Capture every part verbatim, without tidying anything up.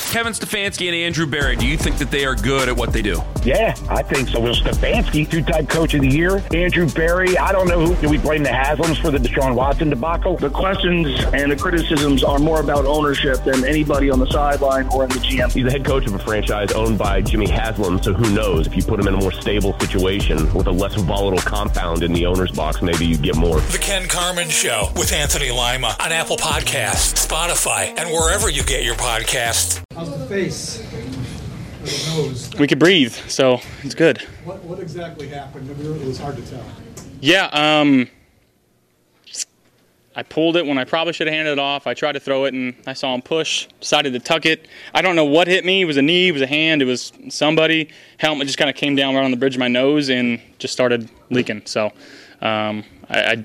Kevin Stefanski and Andrew Berry, do you think that they are good at what they do? Yeah, I think so. Well, Stefanski, two-time coach of the year. Andrew Berry, I don't know who. Do we blame the Haslams for the Deshaun Watson debacle? The questions and the criticisms are more about ownership than anybody on the sideline or in the G M. He's the head coach of a franchise owned by Jimmy Haslam, so who knows? If you put him in a more stable situation with a less volatile compound in the owner's box, maybe you get more. The Ken Carman Show with Anthony Lima on Apple Podcasts, Spotify, and wherever you get your podcasts. How's the face? Or the nose? We could breathe, so it's good. What what exactly happened? It was hard to tell. Yeah, um, I pulled it when I probably should have handed it off. I tried to throw it, and I saw him push, decided to tuck it. I don't know what hit me. It was a knee, it was a hand, it was somebody. Helmet just kind of came down right on the bridge of my nose and just started leaking. So um, I, I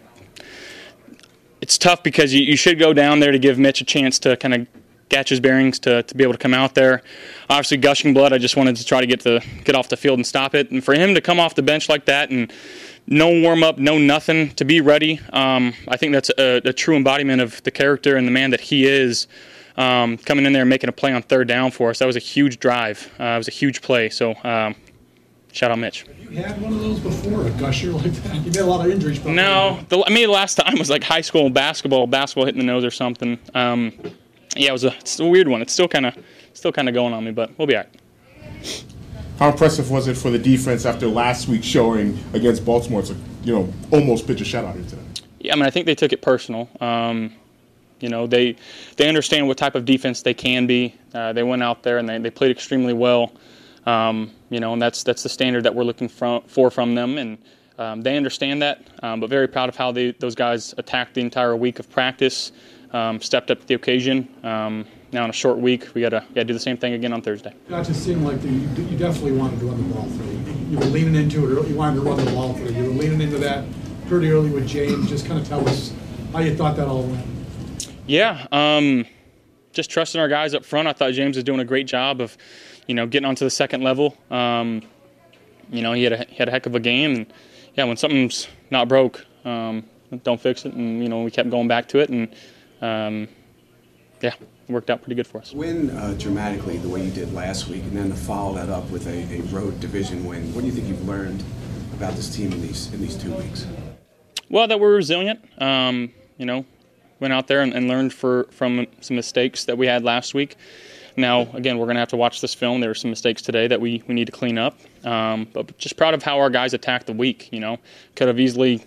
it's tough because you, you should go down there to give Mitch a chance to kind of catch his bearings to, to be able to come out there. Obviously, gushing blood, I just wanted to try to get to get off the field and stop it. And for him to come off the bench like that and no warm-up, no nothing, to be ready, um, I think that's a, a true embodiment of the character and the man that he is, um, coming in there and making a play on third down for us. That was a huge drive. Uh, it was a huge play. So um, shout out Mitch. Have you had one of those before, a gusher like that? You've had a lot of injuries. Probably. No. The, I mean, the last time was like high school basketball, basketball hitting the nose or something. Um, yeah, it was a, it's a weird one. It's still kind of still kind of going on me, but we'll be all right. How impressive was it for the defense after last week's showing against Baltimore to, you know, almost pitch a shutout here today? Yeah, I mean, I think they took it personal. Um, you know, they they understand what type of defense they can be. Uh, they went out there and they, they played extremely well. Um, you know, and that's that's the standard that we're looking from, for from them, and um, they understand that. Um, but very proud of how they those guys attacked the entire week of practice, um, stepped up to the occasion. Um, Now in a short week, we gotta gotta do the same thing again on Thursday. It just seemed like the, you definitely wanted to run the ball through. You were leaning into it, or you wanted to run the ball through. You were leaning into that pretty early with James. Just kind of tell us how you thought that all went. Yeah, um, just trusting our guys up front. I thought James was doing a great job of, you know, getting onto the second level. Um, you know, he had a he had a heck of a game, and yeah, when something's not broke, um, don't fix it. And you know, we kept going back to it, and um, yeah. Worked out pretty good for us. Win uh, dramatically the way you did last week, and then to follow that up with a, a road division win. What do you think you've learned about this team in these in these two weeks? Well, that we're resilient. Um, you know, went out there and, and learned for, from some mistakes that we had last week. Now, again, we're going to have to watch this film. There were some mistakes today that we, we need to clean up. Um, but just proud of how our guys attacked the week. You know, could have easily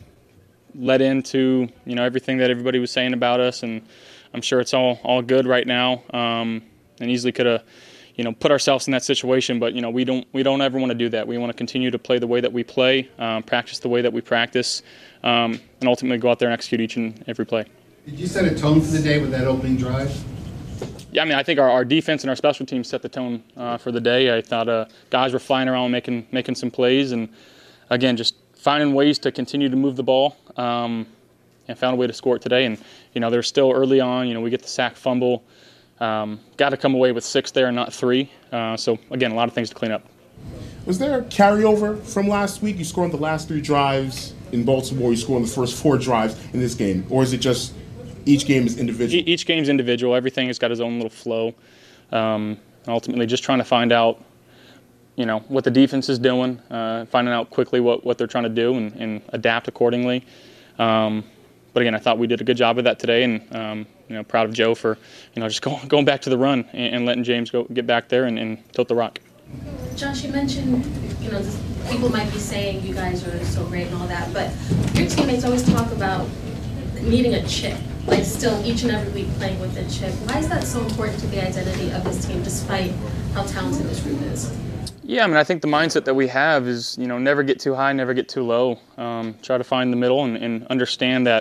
led into you know everything that everybody was saying about us, and I'm sure it's all, all good right now, um, and easily could have, you know, put ourselves in that situation. But you know, we don't we don't ever want to do that. We want to continue to play the way that we play, um, practice the way that we practice, um, and ultimately go out there and execute each and every play. Did you set a tone for the day with that opening drive? Yeah, I mean, I think our, our defense and our special teams set the tone uh, for the day. I thought uh, guys were flying around making making some plays, and again, just finding ways to continue to move the ball. Um, and found a way to score it today. And, you know, they're still early on. You know, we get the sack fumble. Um, got to come away with six there and not three. Uh, so, again, a lot of things to clean up. Was there a carryover from last week? You scored on the last three drives in Baltimore. You scored on the first four drives in this game. Or is it just each game is individual? E- each game's individual. Everything has got its own little flow. Um, and ultimately, just trying to find out, you know, what the defense is doing, uh, finding out quickly what, what they're trying to do and, and adapt accordingly. Um, But again, I thought we did a good job of that today, and um, you know, proud of Joe for you know just going going back to the run and, and letting James go get back there and, and tilt the rock. Josh, you mentioned you know this, people might be saying you guys are so great and all that, but your teammates always talk about needing a chip, like still each and every week playing with a chip. Why is that so important to the identity of this team, despite how talented this group is? Yeah, I mean, I think the mindset that we have is you know never get too high, never get too low. Um, try to find the middle and, and understand that.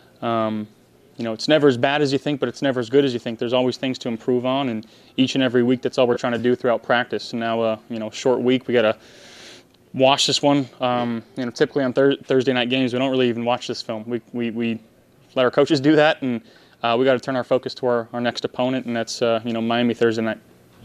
Um, you know, it's never as bad as you think, but it's never as good as you think. There's always things to improve on, and each and every week, that's all we're trying to do throughout practice. And now, uh, you know, short week, we got to watch this one. Um, you know, typically on thir- Thursday night games, we don't really even watch this film. We we, we let our coaches do that, and uh, we got to turn our focus to our, our next opponent, and that's uh, you know Miami Thursday night.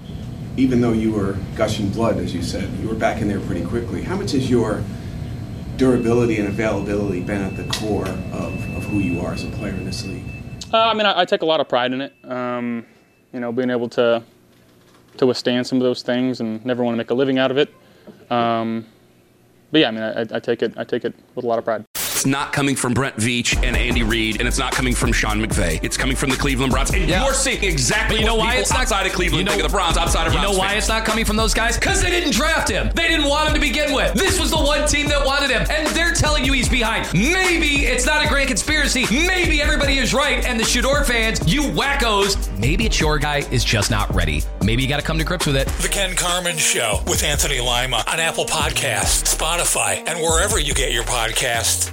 Even though you were gushing blood, as you said, you were back in there pretty quickly. How much is your durability and availability been at the core of, of who you are as a player in this league? Uh, I mean, I, I take a lot of pride in it. Um, you know, being able to to withstand some of those things and never want to make a living out of it. Um, but yeah, I mean, I, I take it I take it with a lot of pride. It's not coming from Brent Veach and Andy Reid, and it's not coming from Sean McVay. It's coming from the Cleveland Browns. And Yeah. you're seeing exactly You know what why people it's not- outside of Cleveland you know- think of the Browns, outside of You Browns know why fans. it's not coming from those guys? Because they didn't draft him. They didn't want him to begin with. This was the one team that wanted him, and they're telling you he's behind. Maybe it's not a grand conspiracy. Maybe everybody is right, and the Shador fans, you wackos, maybe it's your guy is just not ready. Maybe you got to come to grips with it. The Ken Carman Show with Anthony Lima on Apple Podcasts, Spotify, and wherever you get your podcasts.